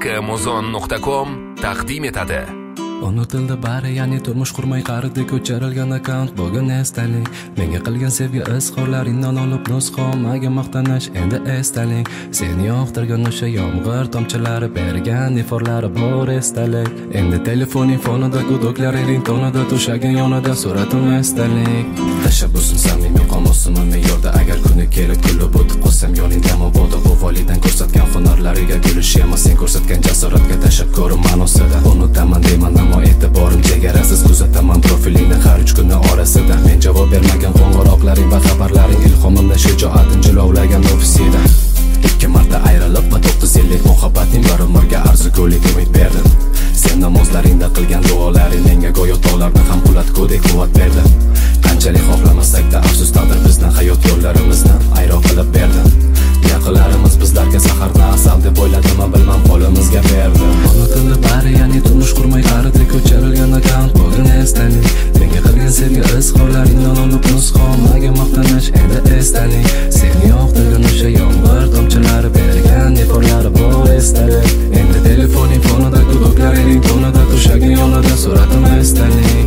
Amazon.com taqdim etadi. Unutildi bari, ya'ni turmush qurmay qaridi ko'chirilgan akkaunt bugun esdalik. Menga qilgan sevgi izhorlaringdan olib nusxomaga maqtanish endi esdalik. Seni yoqtirgan o'sha yomg'ir tomchilari bergan iforlari bor esdalik. Endi telefoning fonida gudoklaring ringtonida to'shaging yonida suratim esdalik. Tashabbusim samimiy qomusim me'yorda, agar kuni kelib kulib o'tib qolsam yoningda mabodo bu validan ko'rsatgan hunarlariga kulish emas, sen ko'rsatgan jasoratga tashakkurim ma'nosida. Unutaman deyman ammo e'tiborim chegarasiz, kuzataman profilingni har 3 kunning orasida. Men javob bermagan qo'ng'iroqlaring va xabarlaring ilhomimda shijoatim jilovlagan ofisida. 2 marta ayrilib va 9 yillik muhabbating bir umrga arzigulik umid berdi. Sen namozlaringda qilgan duolaring menga go'yo tog'larni ham qulatgudek quvvat berdi. Qanchalik xohlamasak-da afsus taqdir bizning hayot yo'llarimizni ayro qilib berdi. Yaqinlarimiz bizlarga saharni asal deb o'yladimi bilmam, qo'limizga berdi. Unutildi bari, ya'ni turmush qurmay qaridi ko'chirilgan akkaunt bugun esdalik. Menga qilgan sevgi izhorlaringdan olib nusxomaga maqtanish endi esdalik. Seni yoqtirgan o'sha yomg'ir tomchilari bergan iforlari bor esdalik. Endi telefoning fonida gudoklaring ringtonida to'shaging yonida suratim esdalik.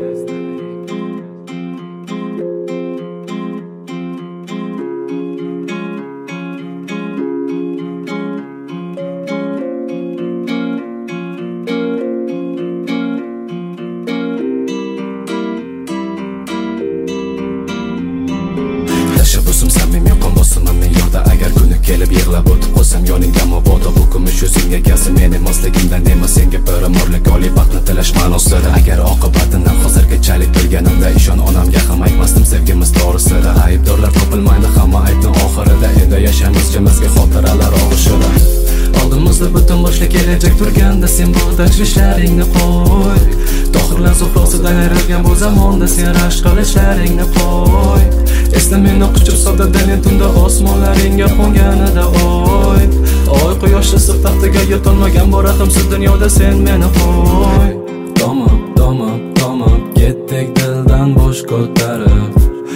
Tashabbusim samimiy qomusim me'yorda, agar kuni kelib yig'lab o'tib qolsam yoningda mabodo bu kumush yuzingga egasi men emasligimdan emas, senga bir umrlik oliy baxtni tilash ma'nosida. Agar oqibatidan hozirgachalik bilganimda ishon onamga ham aytmasdim sevgimiz to'g'risida. Aybdorlar topilmaydi hamma aybning oxirida, endi yashaymiz jimizga xotiralar og'ishida. Oldimizda butun boshli kelajak turganda sen bu tashvishlaringni qo'y. Tohirlar sufrosidan ayrilgan bu zamonda sen rashk qilishlaringni qo'y. Esla meni quchib soddadan tunda osmonlaringga qo'nganida oy. Oy quyosh isib taxtiga yetolmagan boratimsiz dunyoda sen meni qo'y. Tomib ketdik dildan bosh ko'tarib,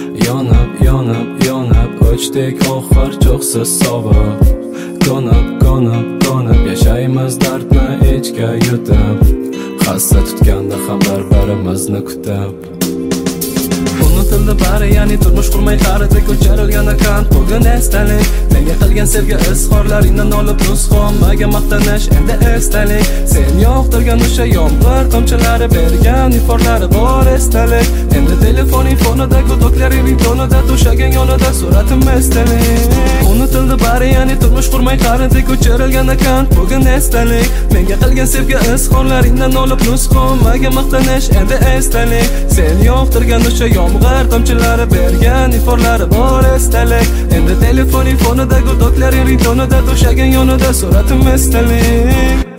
yonib o'chdik oxir cho'qsiz sovuq. Konib yashaymiz dardni ichga yutib, hassa tutganda ham bir-birimizni kutib. Unutildi bari, ya'ni turmush qurmay qaridi ko'chirilgan akkaunt bugun esdalik. Menga qilgan sevgi izhorlaringdan olib nusxomaga maqtanish endi esdalik. Sen yoqtirgan o'sha yomg'ir tomchilari bergan iforlari bor esdalik. Endi telefoning fonida gudoklaring ringtonida to'shaging yonida suratim esdalik. Unutildi bari, ya'ni turmush qurmay qaridi ko'chirilgan akkaunt bugun esdalik. Menga qilgan sevgi izhorlaringdan olib nusxomaga maqtanish endi esdalik. Sen yoqtirgan o'sha yomg'ir tomchilari bergan iforlari bor esdalik. Endi telefoning fonida gudoklaring ringtonida to'shaging yonida suratim esdalik.